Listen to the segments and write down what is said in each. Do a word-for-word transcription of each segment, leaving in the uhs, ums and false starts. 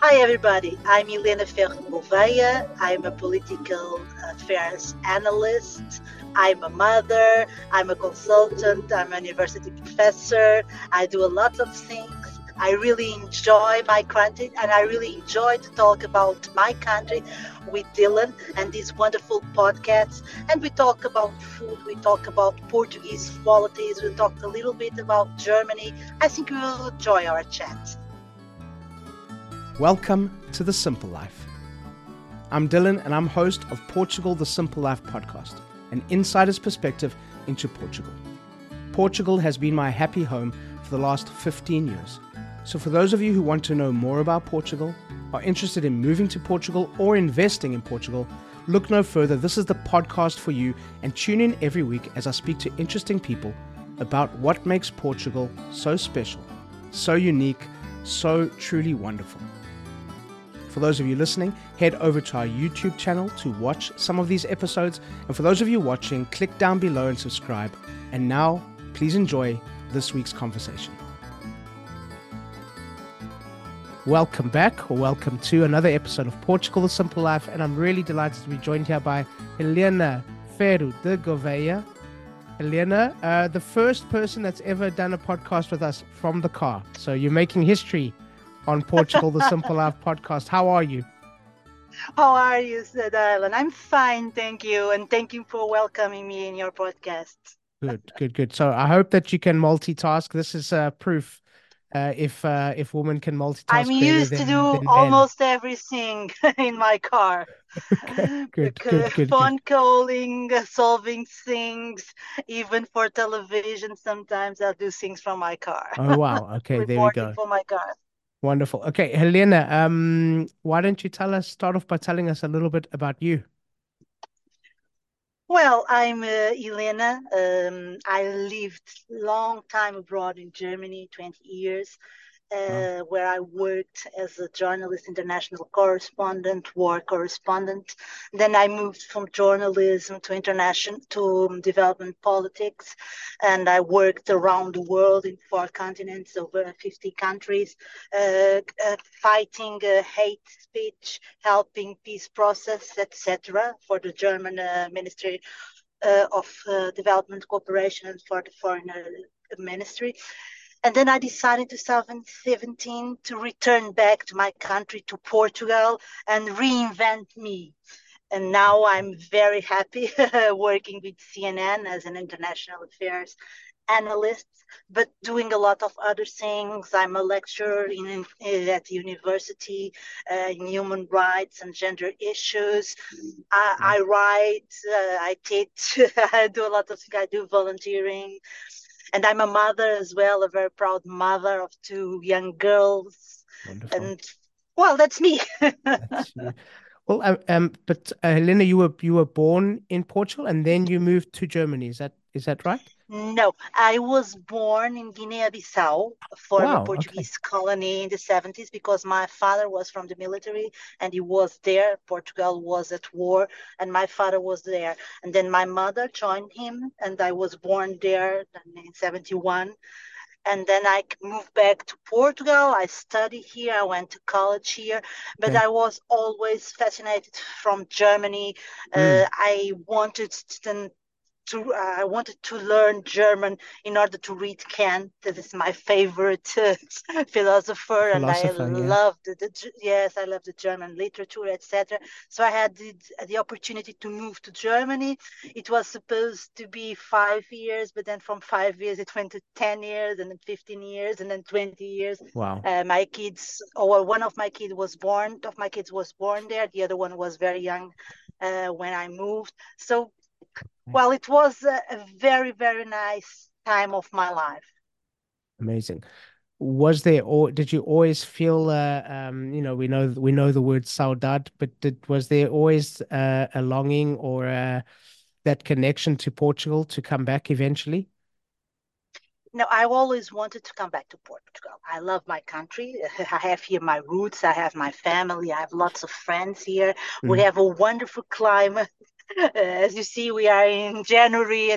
Hi, everybody. I'm Helena Ferro Gouveia. I'm a political affairs analyst. I'm a mother. I'm a consultant. I'm a university professor. I do a lot of things. I really enjoy my country, and I really enjoy to talk about my country with Dylan and these wonderful podcasts. And we talk about food. We talk about Portuguese qualities. We talk a little bit about Germany. I think you will enjoy our chat. Welcome to The Simple Life. I'm Dylan and I'm host of Portugal The Simple Life podcast, an insider's perspective into Portugal. Portugal has been my happy home for the last fifteen years. So for those of you who want to know more about Portugal, are interested in moving to Portugal or investing in Portugal, look no further. This is the podcast for you, and tune in every week as I speak to interesting people about what makes Portugal so special, so unique, so truly wonderful. For those of you listening, head over to our YouTube channel to watch some of these episodes. And for those of you watching, click down below and subscribe. And now, please enjoy this week's conversation. Welcome back, or welcome to another episode of Portugal The Simple Life. And I'm really delighted to be joined here by Helena Ferro de Gouveia. Helena, uh, the first person that's ever done a podcast with us from the car. So you're making history on Portugal The Simple Life podcast. How are you? How are you, Dylan? I'm fine, thank you. And thank you for welcoming me in your podcast. Good, good, good. So I hope that you can multitask. This is uh, proof uh, if uh, if women can multitask. I'm used than, to do than almost men. everything in my car. Okay, good, good, good, Phone good. calling, solving things, even for television. Sometimes I'll do things from my car. Oh, wow. Okay, there we Reporting go. for my car. Wonderful. Okay, Helena, um, why don't you tell us, start off by telling us a little bit about you? Well, I'm uh, Helena. Um, I lived long time abroad in Germany, twenty years. Wow. Uh, where I worked as a journalist, international correspondent, war correspondent. Then I moved from journalism to international to development politics, and I worked around the world in four continents, over fifty countries, uh, uh, fighting uh, hate speech, helping peace process, et cetera, for the German uh, Ministry uh, of uh, Development Cooperation and for the Foreign uh, Ministry. And then I decided in twenty seventeen to return back to my country, to Portugal, and reinvent me. And now I'm very happy working with C N N as an international affairs analyst, but doing a lot of other things. I'm a lecturer in, in at the university uh, in human rights and gender issues. I, I write, uh, I teach, I do a lot of things. I do volunteering. And I'm a mother as well, a very proud mother of two young girls. Wonderful. And well, that's me. That's you. Well, um, um but uh, Helena, you were you were born in Portugal and then you moved to Germany. Is that is that right? No, I was born in Guinea-Bissau, a former Wow. Okay. Portuguese colony in the seventies, because my father was from the military and he was there. Portugal was at war and my father was there. And then my mother joined him and I was born there in seventy-one. And then I moved back to Portugal. I studied here. I went to college here, but Okay. I was always fascinated from Germany. Mm. Uh, I wanted to, to uh, I wanted to learn German in order to read Kant. That is my favorite uh, philosopher, and I Philosopher, yeah. loved the, the yes, I love the German literature, et cetera. So I had the, the opportunity to move to Germany. It was supposed to be five years, but then from five years it went to ten years, and then fifteen years, and then twenty years. Wow. Uh, my kids, or one of my kids was born. Of my kids was born there. The other one was very young uh, when I moved. So. Well, it was a, a very, very nice time of my life. Amazing. Was there, or did you always feel, uh, um, you know, we know we know the word saudade, but did was there always uh, a longing or uh, that connection to Portugal to come back eventually? No, I always wanted to come back to Portugal. I love my country. I have here my roots. I have my family. I have lots of friends here. We Mm. have a wonderful climate. Uh, as you see, we are in January and it's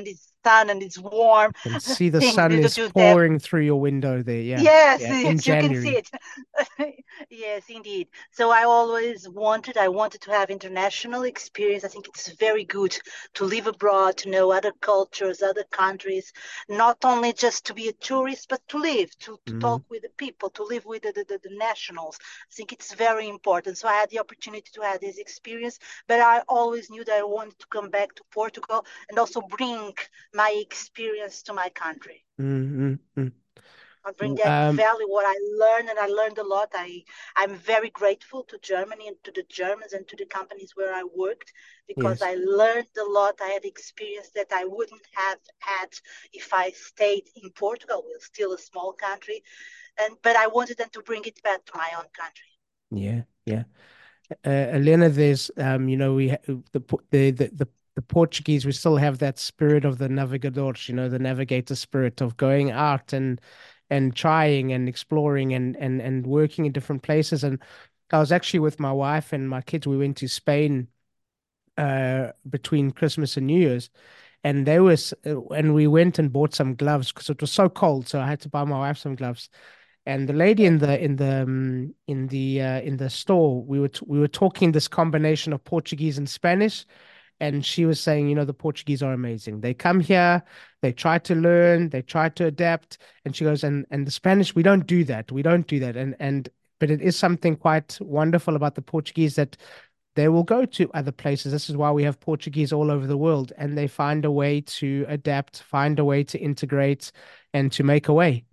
sun and it's warm. And see the Things sun to is do that. pouring through your window there. Yeah. Yes, Yeah. In yes, you can see January. it. Yes, indeed. So I always wanted, I wanted to have international experience. I think it's very good to live abroad, to know other cultures, other countries, not only just to be a tourist, but to live, to, to Mm, talk with the people, to live with the, the, the, the nationals. I think it's very important. So I had the opportunity to have this experience, but I always knew that I wanted to come back to Portugal and also bring my experience to my country. mm, mm, I bring mm. that Um, value, what I learned, and I learned a lot. I, I'm very grateful to Germany and to the Germans and to the companies where I worked because yes. I learned a lot. I had experience that I wouldn't have had if I stayed in Portugal. We're still a small country, and but I wanted them to bring it back to my own country. Yeah. Yeah. Uh, Elena, there's, um, you know, we ha the, Po- the the the the Portuguese. We still have that spirit of the navegadores, you know, the navigator spirit of going out and and trying and exploring and and and working in different places. And I was actually with my wife and my kids. We went to Spain uh between Christmas and New Year's, and there was uh, and we went and bought some gloves because it was so cold. So I had to buy my wife some gloves. And the lady in the in the um, in the uh, in the store, we were t we were talking this combination of Portuguese and Spanish, and she was saying, you know, the Portuguese are amazing. They come here, they try to learn, they try to adapt, and she goes, and and the Spanish, we don't do that. We don't do that. And and but it is something quite wonderful about the Portuguese that they will go to other places. This is why we have Portuguese all over the world, and they find a way to adapt, find a way to integrate, and to make a way.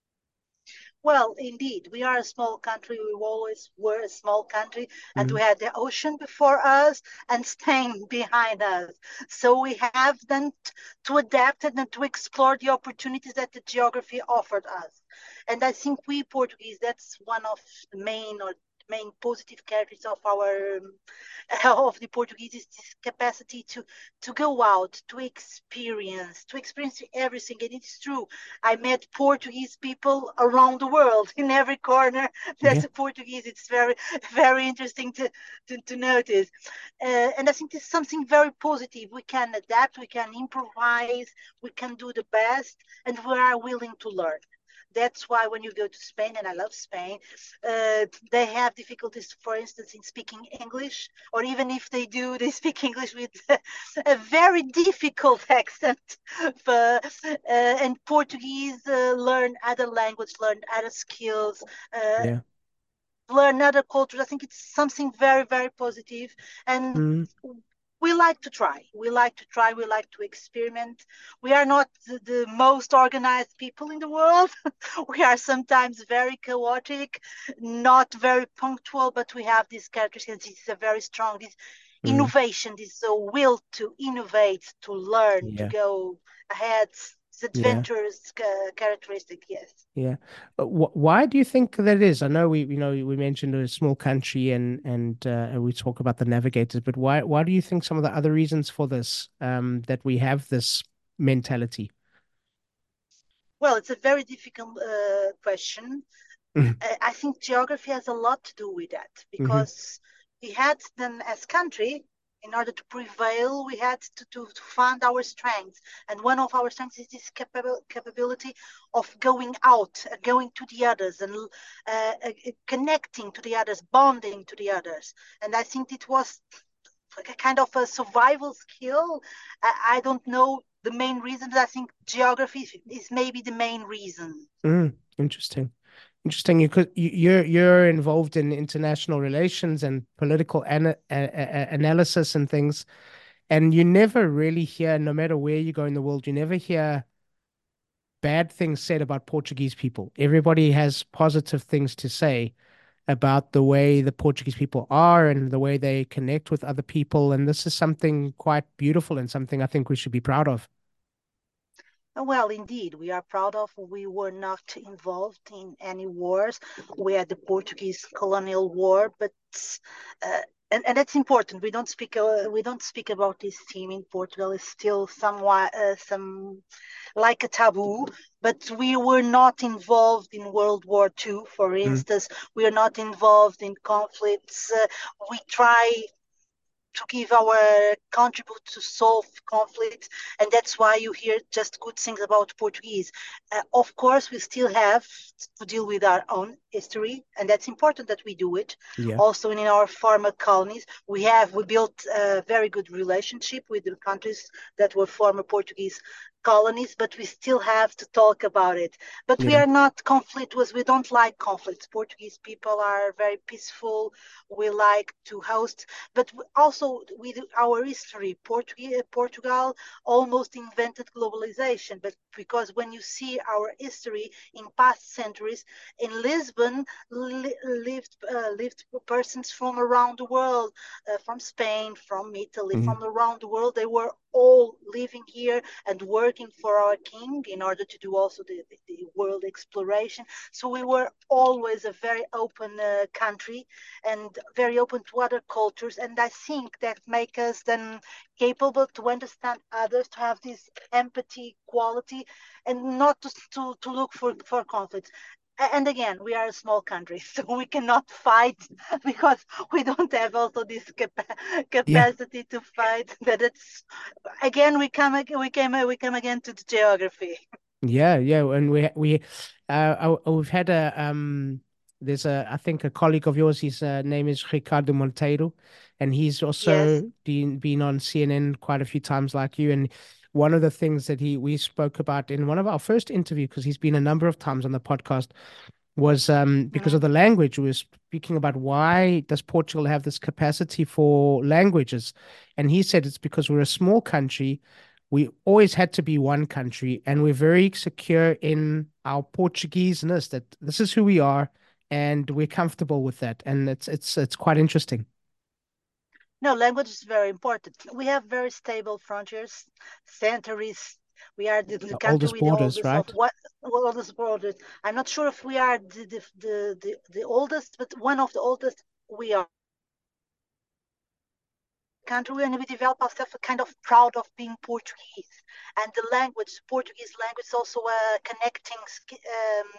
Well, indeed, we are a small country. We always were a small country, and Mm, we had the ocean before us and Spain behind us. So we have then t- to adapt and to explore the opportunities that the geography offered us. And I think we Portuguese, that's one of the main or main positive characters of our um, of the Portuguese is this capacity to to go out, to experience, to experience everything. And it's true, I met Portuguese people around the world in every corner. There's yeah. a Portuguese. It's very, very interesting to, to, to notice. Uh, and I think this is something very positive. We can adapt, we can improvise, we can do the best, and we are willing to learn. That's why when you go to Spain, and I love Spain, uh, they have difficulties, for instance, in speaking English, or even if they do, they speak English with a very difficult accent. For, uh, and Portuguese, uh, learn other language, learn other skills, uh, Yeah. learn other cultures. I think it's something very, very positive, and Mm, we like to try. We like to try. We like to experiment. We are not the, the most organized people in the world. We are sometimes very chaotic, not very punctual, but we have these characteristics. This is a very strong this mm, innovation, this uh, will to innovate, to learn, to yeah. go ahead. It's Yeah. adventurous uh, characteristic, yes. Yeah. Uh, wh why do you think that is? I know we, you know, we mentioned a small country and and uh, and we talk about the navigators, but why why do you think some of the other reasons for this um that we have this mentality? Well, it's a very difficult uh, question. Mm, I I think geography has a lot to do with that hmm. because we had then as country, in order to prevail, we had to, to, to find our strengths. And one of our strengths is this capabil capability of going out, uh, going to the others and uh, uh, connecting to the others, bonding to the others. And I think it was like a kind of a survival skill. I, I don't know the main reasons. I think geography is maybe the main reason. Mm, interesting. Interesting. You could you, you're you're involved in international relations and political ana a a analysis and things, and you never really hear, no matter where you go in the world, you never hear bad things said about Portuguese people. Everybody has positive things to say about the way the Portuguese people are and the way they connect with other people. And this is something quite beautiful and something I think we should be proud of. Well, indeed, we are proud of. We were not involved in any wars. We had the Portuguese colonial war, but uh, and, and that's important. We don't speak uh, we don't speak about this theme in Portugal. It's still somewhat uh, some like a taboo. But we were not involved in World War Two, for Mm, instance. We are not involved in conflicts. Uh, we try to give our contribute to solve conflicts, and that's why you hear just good things about Portuguese. Uh, of course, we still have to deal with our own history, and that's important that we do it. Yeah. Also, in our former colonies, we have we built a very good relationship with the countries that were former Portuguese colonies, but we still have to talk about it. But we Yeah. are not conflictuous. We don't like conflicts. Portuguese people are very peaceful. We like to host, but also with our history, Portugal, Portugal almost invented globalization. But because when you see our history in past centuries, in Lisbon li- lived uh, lived persons from around the world, uh, from Spain, from Italy, Mm. from around the world. They were all living here and working for our king in order to do also the, the, the world exploration. So we were always a very open uh, country and very open to other cultures. And I think that make us then capable to understand others, to have this empathy quality, and not to, to, to look for, for conflicts. And again, we are a small country, so we cannot fight because we don't have also this capa- Yeah. capacity to fight. That it's again we come ag- we came we come again to the geography. Yeah, yeah, and we we uh uh, we've had a um there's a I think a colleague of yours, his uh, name is Ricardo Monteiro, and he's Yes. also been been on C N N quite a few times like you. And one of the things that he we spoke about in one of our first interview, because he's been a number of times on the podcast, was um because Mhm. of the language. We were speaking about why does Portugal have this capacity for languages, and he said it's because we're a small country. We always had to be one country, and we're very secure in our Portugueseness, that this is who we are, and we're comfortable with that. And it's it's it's quite interesting. No, language is very important. We have very stable frontiers, centuries. We are the, the The country oldest with the borders, oldest of right? what oldest borders. I'm not sure if we are the the, the, the, the oldest, but one of the oldest we are. Country and we develop ourselves a kind of proud of being Portuguese. And the language, Portuguese language, is also a connecting um,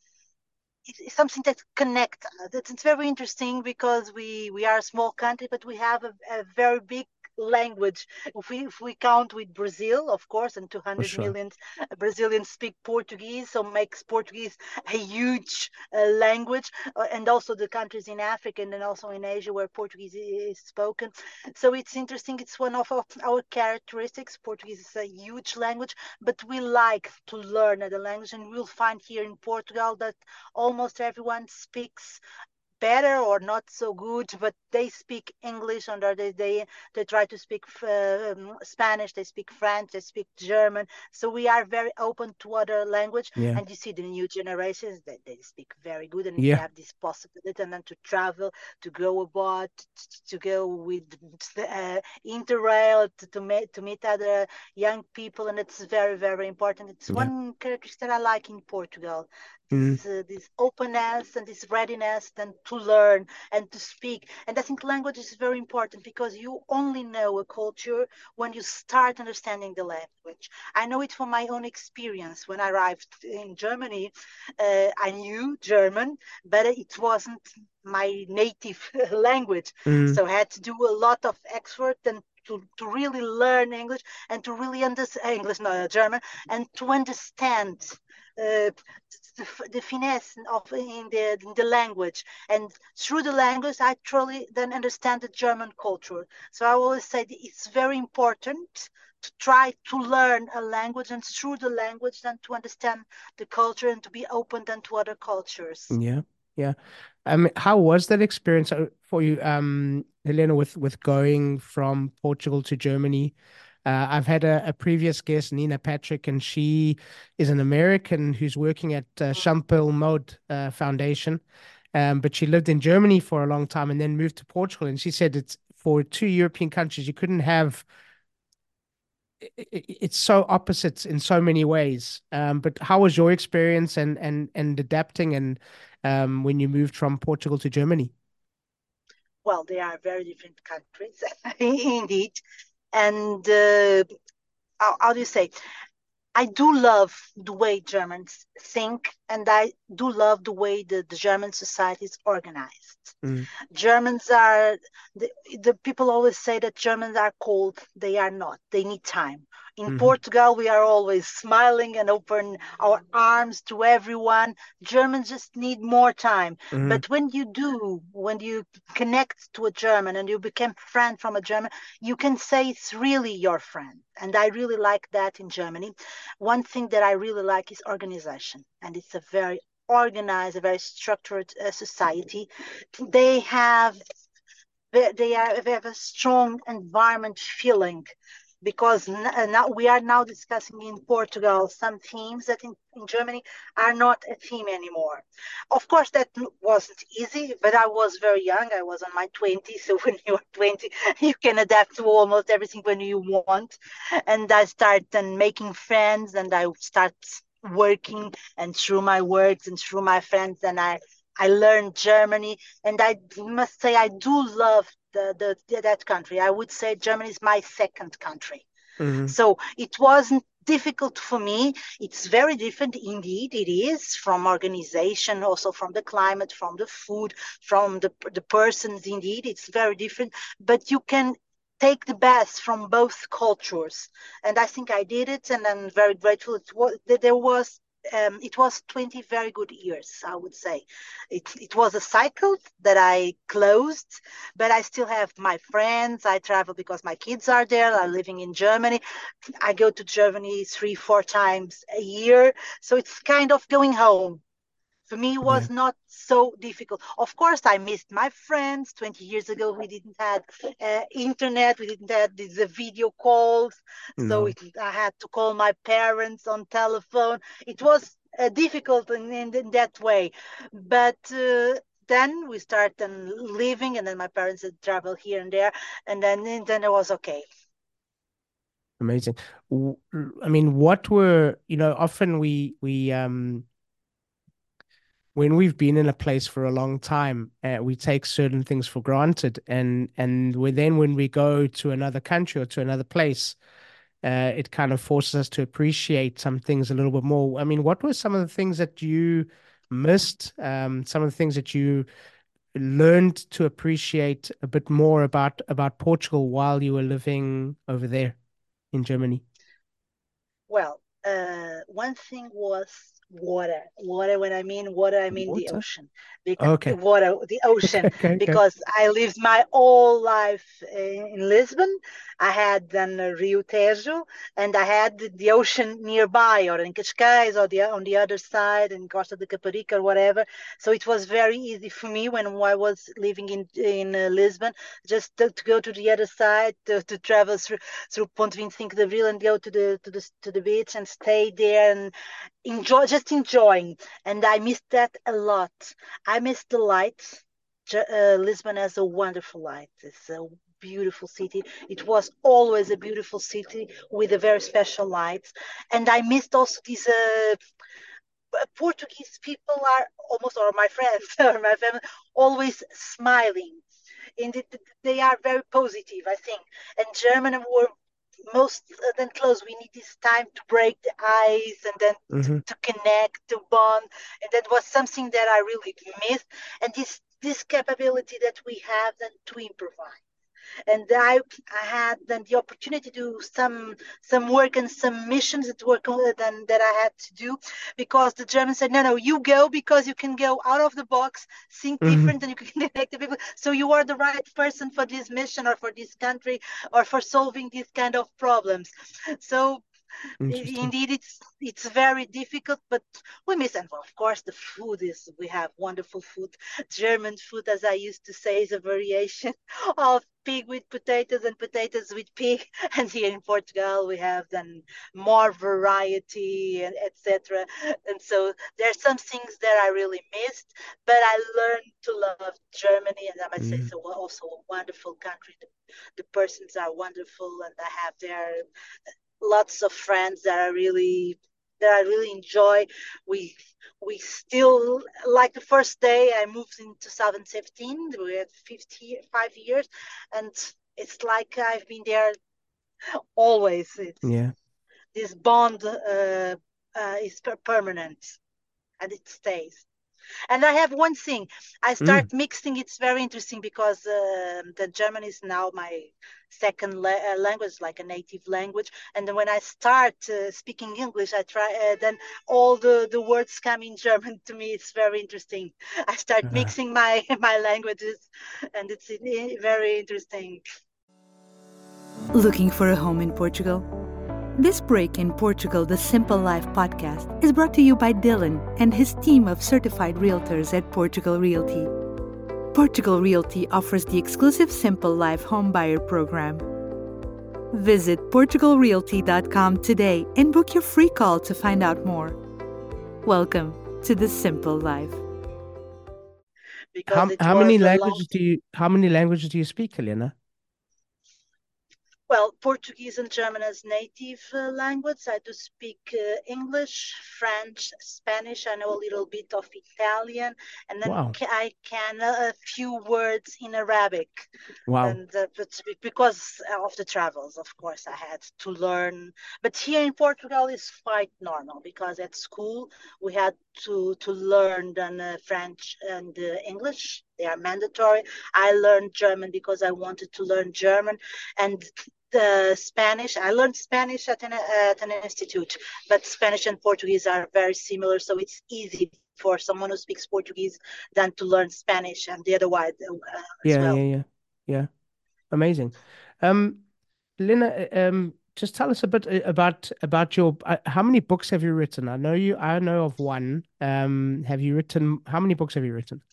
it's something that connects us. It's, it's very interesting because we we are a small country, but we have a, a very big language. If we if we count with Brazil, of course, and For two hundred sure. million Brazilians speak Portuguese, so makes Portuguese a huge uh, language, uh, and also the countries in Africa and then also in Asia where Portuguese is spoken. So it's interesting. It's one of our characteristics. Portuguese is a huge language, but we like to learn the language, and we'll find here in Portugal that almost everyone speaks better or not so good, but they speak English, and they they they try to speak um, Spanish, they speak French, they speak German. So we are very open to other language, Yeah. and you see the new generations that they, they speak very good, and we Yeah. have this possibility and then to travel, to go abroad, to, to go with uh, interrail, to to meet to meet other young people, and it's very very important. It's Yeah. one characteristic that I like in Portugal, Mm. this uh, this openness and this readiness then to learn and to speak. And I think language is very important because you only know a culture when you start understanding the language. I know it from my own experience. When I arrived in Germany, uh, I knew German, but it wasn't my native language, Mm. so I had to do a lot of effort and to, to really learn English and to really understand English, no, German, and to understand uh, the, the finesse of in the in the language, and through the language I truly then understand the German culture. So I always say that it's very important to try to learn a language, and through the language then to understand the culture and to be open then to other cultures. Yeah. Yeah. Um, how was that experience uh, for you, um, Helena, with with going from Portugal to Germany? Uh, I've had a, a previous guest, Nina Patrick, and she is an American who's working at uh, Champel Mode uh, Foundation. Um, but she lived in Germany for a long time and then moved to Portugal. And she said it's for two European countries, you couldn't have it, it's so opposites in so many ways. Um, but how was your experience and and and adapting and um, when you moved from Portugal to Germany? Well, they are very different countries, indeed. And uh, how, how do you say? I do love the way Germans think, and I do love the way the, the German society is organized. Mm. Germans are, the, the people always say that Germans are cold. They are not. They need time. In Mm-hmm. Portugal, we are always smiling and open our arms to everyone. Germans just need more time. Mm-hmm. But when you do, when you connect to a German and you become friend from a German, you can say it's really your friend. And I really like that in Germany. One thing that I really like is organization. And it's a very organized, a very structured uh, society. They have they, are, they have a strong environment feeling, because now we are now discussing in Portugal some themes that in, in Germany are not a theme anymore. Of course, that wasn't easy, but I was very young. I was on my twenties. So when you are twenty, you can adapt to almost everything when you want. And I started then making friends, and I start working, and through my works and through my friends, and I I learned Germany, and I must say I do love the, the that country. I would say Germany is my second country. Mm-hmm. So it wasn't difficult for me. It's very different indeed. It is, from organization, also from the climate, from the food, from the the persons. Indeed, it's very different. But you can take the best from both cultures, and I think I did it, and I'm very grateful. It was, there was um, it was twenty very good years, I would say. It, it was a cycle that I closed, but I still have my friends. I travel because my kids are there. I'm living in Germany. I go to Germany three, four times a year. So it's kind of going home. For me, it was Yeah. not so difficult. Of course, I missed my friends. twenty years ago, we didn't have uh, internet. We didn't have the, the video calls. So No. it, I had to call my parents on telephone. It was uh, difficult in, in, in that way. But uh, then we started living, and then my parents had travel here and there. And then, and then it was okay. Amazing. W- I mean, what were, you know, often we we um when we've been in a place for a long time, uh, we take certain things for granted, and and we then when we go to another country or to another place, uh, it kind of forces us to appreciate some things a little bit more. I mean, what were some of the things that you missed? Um, some of the things that you learned to appreciate a bit more about about Portugal while you were living over there in Germany? Well, uh, one thing was water. Water, when I mean water, I mean the Water. ocean. Because Okay. water, the ocean, Okay. Okay. because I lived my whole life in, in Lisbon. I had then uh, Rio Tejo, and I had the, the ocean nearby, or in Cascais, or the on the other side, in Costa de Caparica, or whatever. So it was very easy for me when I was living in in uh, Lisbon, just to, to go to the other side, to, to travel through through Ponte vinte e cinco de Abril and go to the to the to the beach and stay there and enjoy, just enjoying. And I missed that a lot. I missed the lights. Uh, Lisbon has a wonderful light. It's a beautiful city. It was always a beautiful city with a very special lights. And I missed also these uh, Portuguese people are almost, or my friends or my family, always smiling. And it, they are very positive, I think. And German were most uh, then close. We need this time to break the ice, and then to, Mm-hmm. to connect, to bond. And that was something that I really missed. And this this capability that we have then to improvise. And I, I had then the opportunity to do some some work and some missions that were then that I had to do, because the Germans said, no, no, you go, because you can go out of the box, think Mm-hmm. different, and you can connect to people. So you are the right person for this mission, or for this country, or for solving these kind of problems. So Interesting. indeed, it's it's very difficult, but we miss. And of course, the food is, we have wonderful food. German food, as I used to say, is a variation of pig with potatoes and potatoes with pig. And here in Portugal, we have then more variety, and et cetera. And so there are some things that I really missed, but I learned to love Germany, and I must say, Mm. so also a wonderful country. The, the persons are wonderful, and I have their lots of friends that I really that I really enjoy. We we still, like the first day I moved in two thousand fifteen. We had fifty-five years, and it's like I've been there always. It's Yeah. this bond uh, uh, is per- permanent. and it stays. And I have one thing. I start Mm. mixing. It's very interesting because uh, the German is now my second la- uh, language, like a native language. And then when I start uh, speaking English, I try. Uh, then all the, the words come in German to me. It's very interesting. I start Uh, mixing my my languages, and it's uh, very interesting. Looking for a home in Portugal? This break in Portugal, the Simple Life podcast, is brought to you by Dylan and his team of certified realtors at Portugal Realty. Portugal Realty offers the exclusive Simple Life home buyer program. Visit portugal realty dot com today and book your free call to find out more. Welcome to the Simple Life. Because how it how many was a long. languages do you how many languages do you speak, Helena? Well, Portuguese and German as native uh, language. I do speak uh, English, French, Spanish. I know a little bit of Italian, and then Wow. ca- I can uh, a few words in Arabic. Wow. And uh, but because of the travels, of course, I had to learn. But here in Portugal is quite normal because at school we had to to learn then uh, French and uh, English. They are mandatory. I learned German because I wanted to learn German, and the Spanish. I learned Spanish at an at an institute, but Spanish and Portuguese are very similar, so it's easy for someone who speaks Portuguese than to learn Spanish and the other way uh, as Yeah, well. yeah, yeah. Yeah. Amazing. Um, Lena, um, just tell us a bit uh, about about your uh, how many books have you written? I know you I know of one. Um, have you written how many books have you written?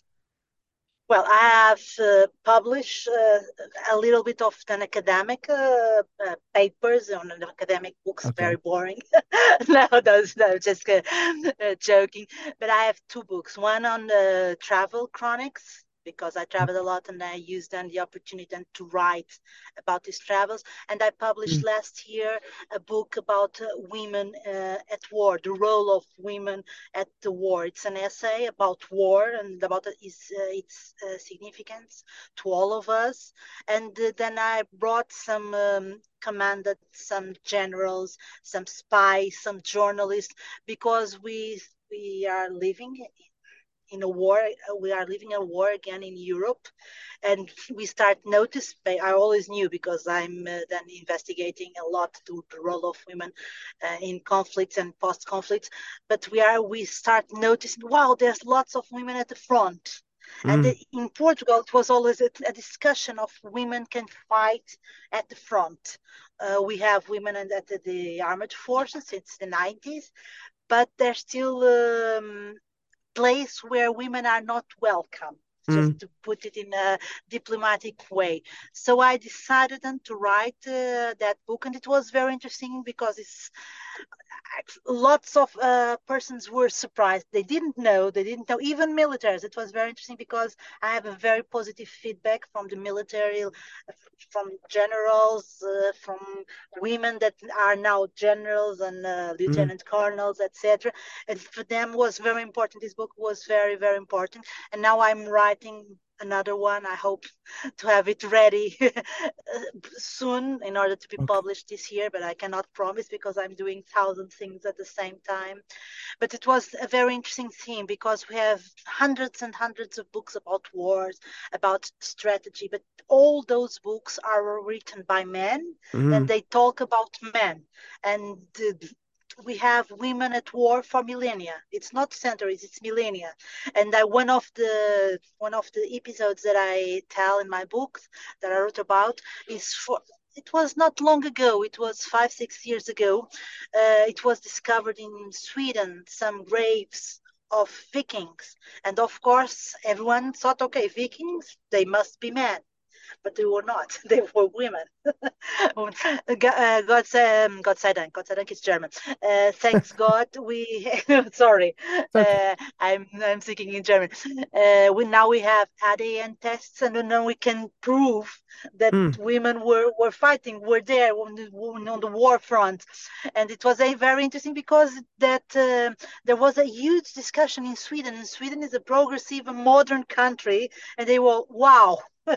Well, I have uh, published uh, a little bit of an academic uh, uh, papers on an academic books, very Okay. boring. No, those, no, just uh, uh, joking. But I have two books. One on the travel chronics because I traveled a lot and I used then the opportunity then to write about these travels. And I published Mm, last year a book about uh, women uh, at war, the role of women at the war. It's an essay about war and about its, uh, its uh, significance to all of us. And uh, then I brought some um, commanded, some generals, some spies, some journalists, because we we are living in a war. We are living a war again in Europe, and we start notice. I always knew because I'm uh, then investigating a lot to the role of women uh, in conflicts and post conflicts. But we are we start noticing. Wow, there's lots of women at the front. And mm, in Portugal, it was always a, a discussion of women can fight at the front. Uh, we have women at the, the armed forces since the nineties, but there's still um, place where women are not welcome, just mm. to put it in a diplomatic way. So I decided then to write uh, that book, and it was very interesting because it's lots of uh, persons were surprised. They didn't know, they didn't know, even militaries. It was very interesting because I have a very positive feedback from the military, from generals, uh, from women that are now generals and uh, Mm. lieutenant colonels, et cetera. And for them was very important. This book was very, very important. And now I'm writing another one. I hope to have it ready soon in order to be Okay. published this year, but I cannot promise because I'm doing thousand things at the same time. But it was a very interesting theme because we have hundreds and hundreds of books about wars, about strategy, but all those books are written by men and Mm. they talk about men. And uh, we have women at war for millennia. It's not centuries, it's millennia. And I, one of the one of the episodes that I tell in my books that I wrote about is for it was not long ago. It was five, six years ago. Uh, it was discovered in Sweden, some graves of Vikings. And of course, everyone thought, okay, Vikings, they must be men. But they were not. They were women. God, uh, God, um, God sei Dank. God sei Dank is German. Uh, thanks God, we. Sorry, It's okay. uh, I'm I'm speaking in German. Uh, we now we have A D N tests, and now we can prove that Mm. women were were fighting, were there on the on the war front, and it was a very interesting because that uh, there was a huge discussion in Sweden. And Sweden is a progressive, modern country, and they were wow.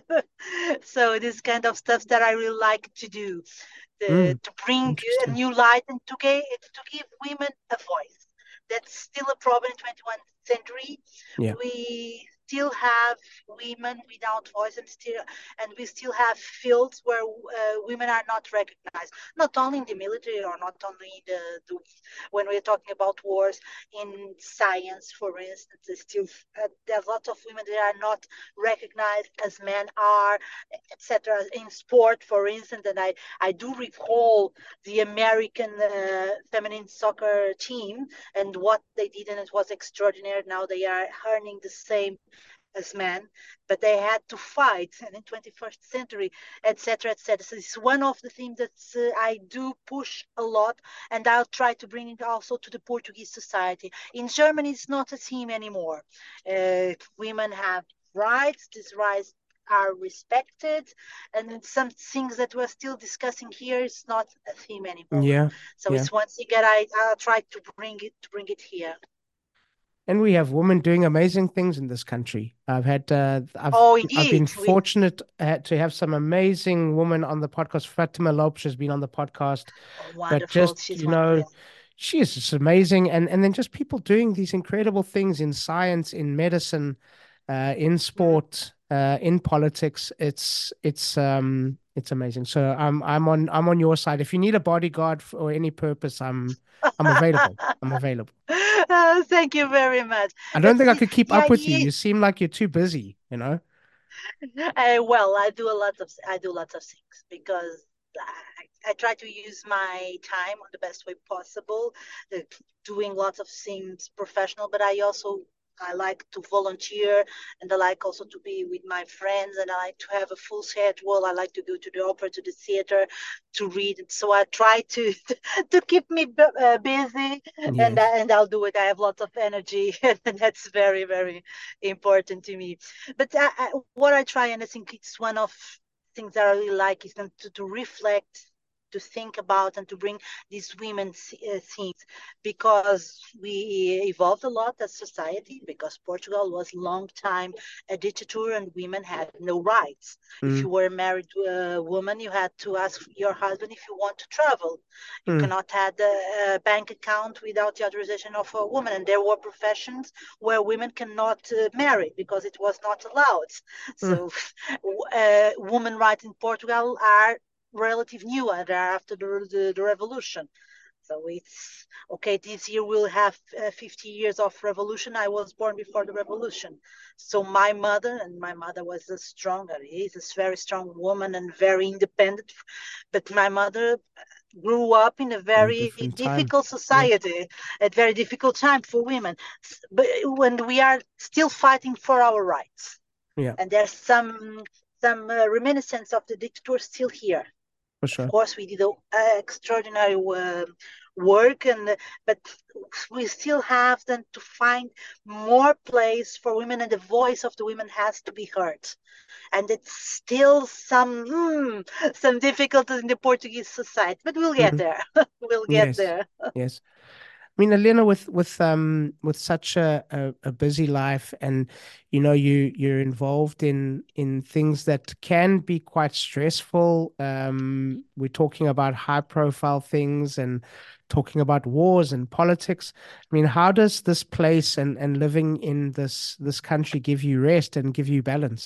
So this kind of stuff that I really like to do, uh, Mm. to bring a Interesting. new light and to, get, to give women a voice. that's still a problem in twenty-first century. Yeah. We still have women without voice, and still and we still have fields where uh, women are not recognized, not only in the military or not only in the, the when we're talking about wars, in science, for instance. There's still uh, there's lots of women that are not recognized as men are, etc. In sport, for instance, and i i do recall the American uh, feminine soccer team and what they did, and it was extraordinary. Now they are earning the same as men, but they had to fight, and in twenty-first century, etc., etc. So it's one of the things that uh, I do push a lot, and I'll try to bring it also to the Portuguese society. In Germany, it's not a theme anymore. Uh, women have rights. These rights are respected, and some things that we're still discussing here is not a theme anymore. Yeah. So yeah. it's once again I I try to bring it to bring it here. And we have women doing amazing things in this country. I've had, uh, I've, Oh, I've been indeed. We, fortunate uh, to have some amazing women on the podcast. Fatima Lopes has been on the podcast, oh, but wonderful. just, She's you wonderful. know, she is just amazing. And, and then just people doing these incredible things in science, in medicine, uh, in sport, uh, in politics. It's, it's, um, it's amazing. So I'm, I'm on, I'm on your side. If you need a bodyguard for any purpose, I'm, I'm available. I'm available. Oh, thank you very much. I don't But think I see, could keep the up with you. idea, You seem like you're too busy, you know? uh, well, I do a lot of I do lots of things because I, I try to use my time on the best way possible, uh, doing lots of things professional, but I also I like to volunteer, and I like also to be with my friends, and I like to have a full schedule. I like to go to the opera, to the theater, to read. So I try to to keep me uh, busy, and Yes. and I'll do it. I have lots of energy, and that's very very important to me. But I, I, what I try, and I think it's one of things that I really like, is to, to reflect, to think about, and to bring these women uh, themes, because we evolved a lot as society, because Portugal was long time a dictator and women had no rights. If Mm, you were married to a woman, you had to ask your husband if you want to travel. You mm, cannot have a, a bank account without the authorization of a woman, and there were professions where women cannot uh, marry because it was not allowed. mm. So uh, women rights in Portugal are relative new, and after the, the, the revolution. So it's okay. This year we'll have uh, fifty years of revolution. I was born before the revolution. So my mother, and my mother was a stronger, is a very strong woman and very independent. But my mother grew up in a A very different time. difficult Yeah. society, a very difficult time for women. But when we are still fighting for our rights, Yeah, and there's some some uh, reminiscence of the dictator still here. for Of sure. course, we did uh, extraordinary uh, work, and but we still have then to find more place for women, and the voice of the women has to be heard. And it's still some mm, some difficulties in the Portuguese society, but we'll get Mm, there. We'll get yes. there. Yes. I mean, Elena, with with um with such a, a, a busy life, and you know, you you're involved in in things that can be quite stressful. Um, we're talking about high profile things and talking about wars and politics. I mean, how does this place and and living in this this country give you rest and give you balance?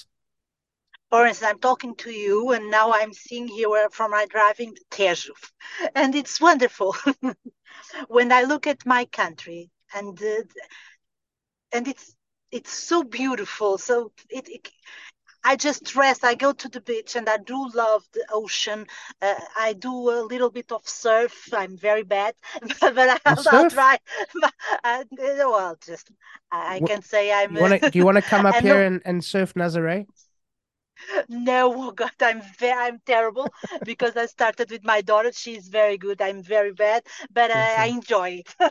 For instance, I'm talking to you, and now I'm seeing here where from my driving Tejo, and it's wonderful. When I look at my country, and uh, and it's it's so beautiful. So it, it I just rest. I go to the beach, and I do love the ocean. Uh, I do a little bit of surf. I'm very bad, but, but You I'll, I'll surf? try. uh, well, just I What, can say I'm. you want to? Do you want to come up And here look, and and surf Nazare? no, oh God, I'm very, I'm terrible because I started with my daughter. She's very good. I'm very bad, but I, I Okay. enjoy it.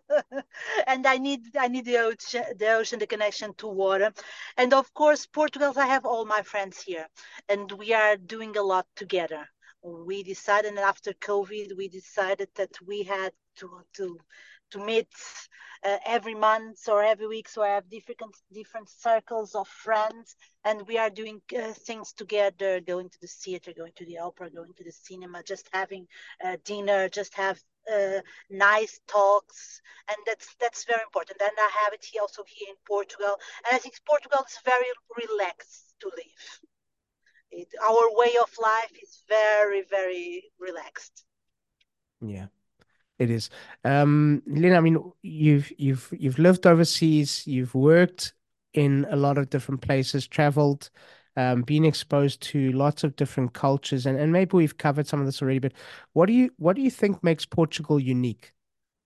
And I need, I need the ocean, the ocean, the connection to water, and of course, Portugal. I have all my friends here, and we are doing a lot together. We decided after COVID, we decided that we had to to to meet uh, every month or every week. So I have different different circles of friends, and we are doing uh, things together, going to the theater, going to the opera, going to the cinema, just having uh, dinner, just have uh, nice talks, and that's that's very important. And I have it here also here in Portugal, and I think Portugal is very relaxed to live. It, our way of life is very, very relaxed. Yeah, it is. Um, Lynn, I mean, you've you've you've lived overseas, you've worked in a lot of different places, traveled, um, been exposed to lots of different cultures, and, and maybe we've covered some of this already, but what do you what do you think makes Portugal unique?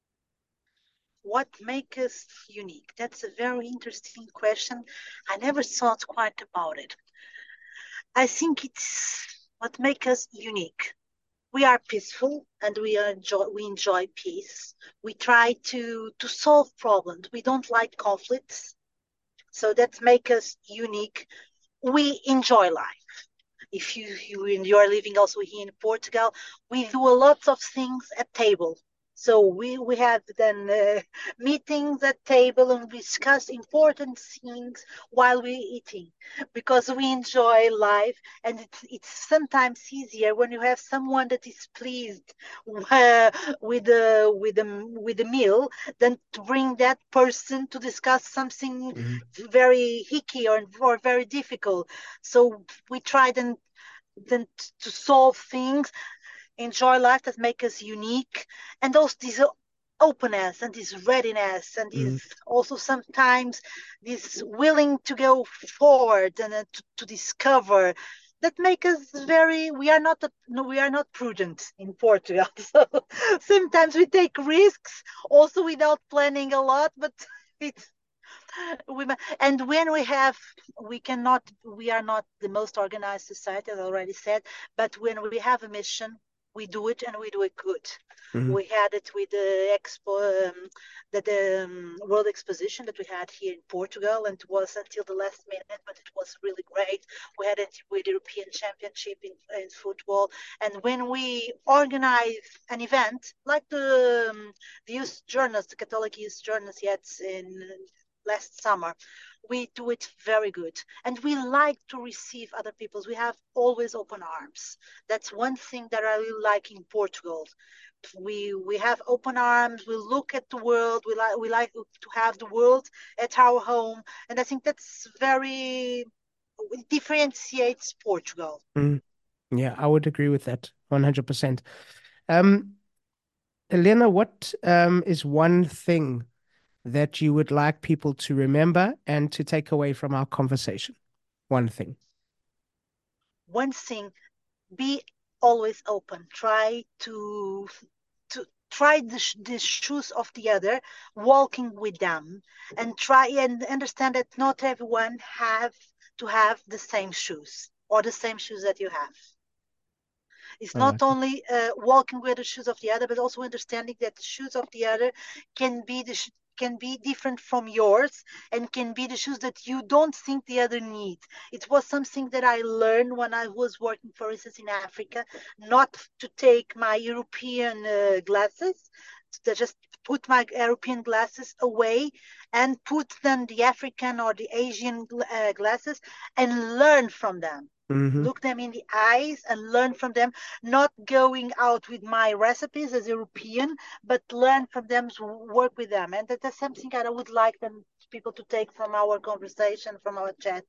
What makes us unique? That's a very interesting question. I never thought quite about it. I think it's what makes us unique. We are peaceful and we enjoy we enjoy peace. We try to to solve problems. We don't like conflicts. So that makes us unique. We enjoy life. If you, you you are living also here in Portugal, we do a lot of things at table. So we we have then uh, meetings at table and we discuss important things while we're eating because we enjoy life, and it's it's sometimes easier when you have someone that is pleased uh, with the with the with the meal than to bring that person to discuss something Mhm. very hicky or, or very difficult. So we try then then to solve things, enjoy life that make us unique, and also this openness and this readiness and Mm. this also sometimes this willing to go forward and uh, to, to discover that make us very we are not a, no, we are not prudent in Portugal. So sometimes we take risks also without planning a lot, but it's we and when we have we cannot we are not the most organized society, as I already said, but when we have a mission we do it and we do it good. Mhm. We had it with the expo um, the, the um, world exposition that we had here in Portugal, and it was until the last minute, but it was really great. We had it with the European Championship in, in football, and when we organize an event like the um, the youth journals, the Catholic youth journals, yet in last summer. We do it very good. And we like to receive other people's. We have always open arms. That's one thing that I really like in Portugal. We we have open arms. We look at the world. We like we like to have the world at our home. And I think that's very it differentiates Portugal. Mm. Yeah, I would agree with that one hundred percent. Um, Elena, what um, is one thing that you would like people to remember and to take away from our conversation? One thing. One thing, be always open. Try to to try the, sh- the shoes of the other, walking with them, and try and understand that not everyone have to have the same shoes or the same shoes that you have. It's I not like it. only uh, walking with the shoes of the other, but also understanding that the shoes of the other can be the sh- can be different from yours and can be the shoes that you don't think the other needs. It was something that I learned when I was working, for instance, in Africa, not to take my European uh, glasses, to just put my European glasses away and put then the African or the Asian uh, glasses and learn from them, Hmm. look them in the eyes and learn from them, not going out with my recipes as European, but learn from them, work with them. And that is something that I would like them people to take from our conversation, from our chat.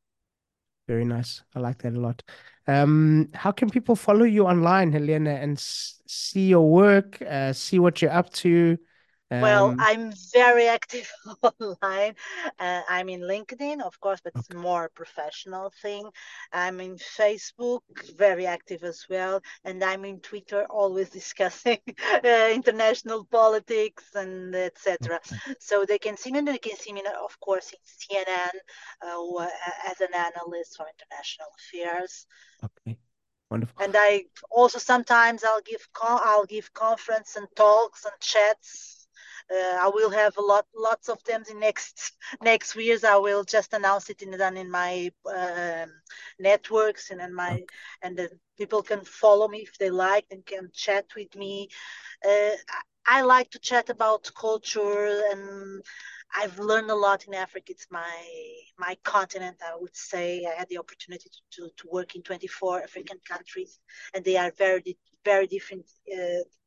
Very nice. I like that a lot. Um, how can people follow you online, Helena, and s see your work, uh, see what you're up to? Well, Um, I'm very active online. Uh, I'm in LinkedIn, of course, but it's okay. more professional thing. I'm in Facebook, very active as well, and I'm in Twitter, always discussing uh, international politics and et cetera. Okay. So they can see me, and they can see me, of course, in C N N uh, as an analyst for international affairs. Okay. Wonderful. And I also sometimes I'll give con- I'll give conference and talks and chats. Uh, I will have a lot lots of them in next next years. I will just announce it in then in my um, networks and in my Okay. and the people can follow me if they like and can chat with me. Uh, I like to chat about culture, and I've learned a lot in Africa. It's my my continent, I would say. I had the opportunity to, to, to work in twenty-four African countries, and they are very very different. Uh,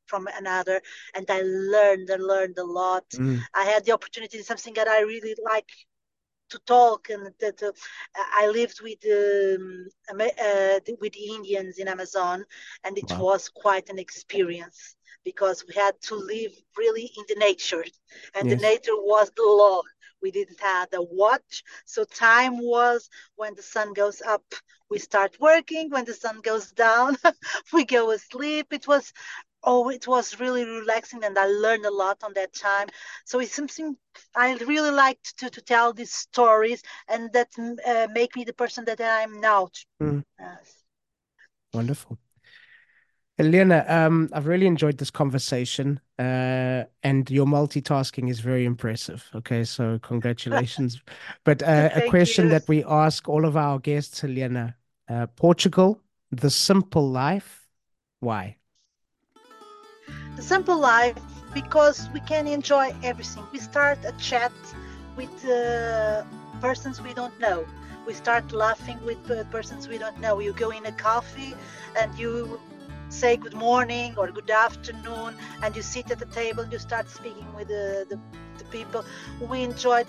from another, and I learned and learned a lot. Mm. I had the opportunity, something that I really like to talk, and that uh, I lived with um, uh, with the Indians in Amazon, and it Wow. was quite an experience because we had to live really in the nature, and Yes. the nature was the law. We didn't have a watch, so time was when the sun goes up, we start working. When the sun goes down, we go asleep. It was Oh, it was really relaxing, and I learned a lot on that time. So it's something I really liked to, to tell these stories, and that uh, make me the person that I am now. Mm. Yes. Wonderful. Helena, um, I've really enjoyed this conversation, uh, and your multitasking is very impressive. Okay, so congratulations. But uh, a Thank question you. that we ask all of our guests, Helena, uh, Portugal, the simple life, why? The simple life, because we can enjoy everything. We start a chat with uh, persons we don't know. We start laughing with uh, persons we don't know. You go in a coffee and you say good morning or good afternoon, and you sit at the table and you start speaking with the, the, the people. We enjoyed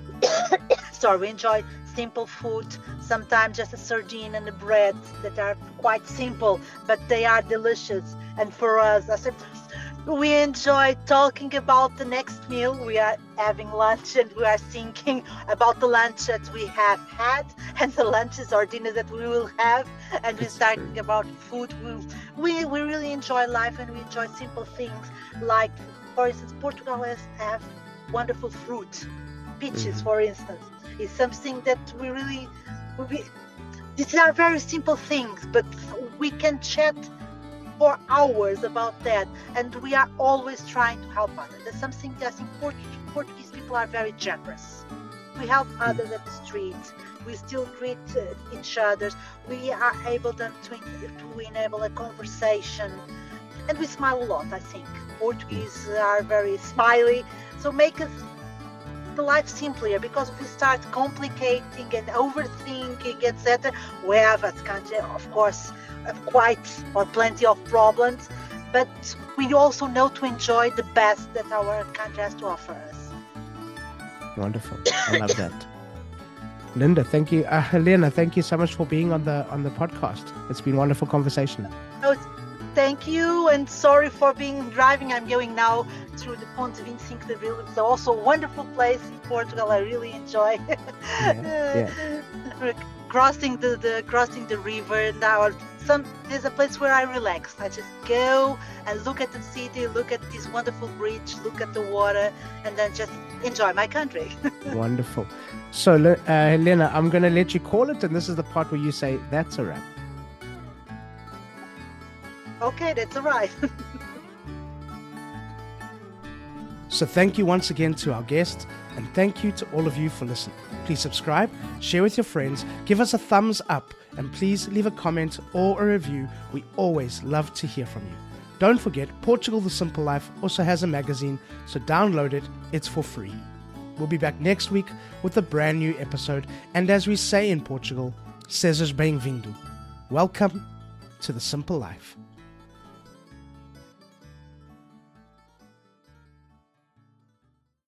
sorry, we enjoy simple food, sometimes just a sardine and a bread that are quite simple, but they are delicious. And for us, I said, we enjoy talking about the next meal. We are having lunch and we are thinking about the lunch that we have had and the lunches or dinners that we will have. And we're talking true. about food. We, we we really enjoy life, and we enjoy simple things. Like, for instance, Portugal has have wonderful fruit. Peaches, mm-hmm. for instance, is something that we really, we, these are very simple things, but we can chat for hours about that, and we are always trying to help others. That's something that I think Portuguese people are very generous. We help others at the street. We still greet uh, each other. We are able then to, to enable a conversation, and we smile a lot. I think Portuguese are very smiley, so make us the life simpler, because if we start complicating and overthinking, et cetera, we have as country, of course, quite or plenty of problems, but we also know to enjoy the best that our country has to offer us. Wonderful. I love that. Linda, thank you. Uh, Helena, thank you so much for being on the on the podcast. It's been a wonderful conversation. Oh, thank you, and sorry for being driving. I'm going now through the Ponte vinte e cinco de Abril. It's also a wonderful place in Portugal. I really enjoy yeah, yeah. crossing the, the crossing the river. Now some there's a place where I relax. I just go and look at the city, look at this wonderful bridge, look at the water, and then just enjoy my country. Wonderful. So, uh, Helena, I'm going to let you call it, and this is the part where you say, that's a wrap. Okay, that's all right. So thank you once again to our guest, and thank you to all of you for listening. Please subscribe, share with your friends, give us a thumbs up, and please leave a comment or a review. We always love to hear from you. Don't forget, Portugal The Simple Life also has a magazine, so download it. It's for free. We'll be back next week with a brand new episode, and as we say in Portugal, sejas bem-vindo. Welcome to The Simple Life.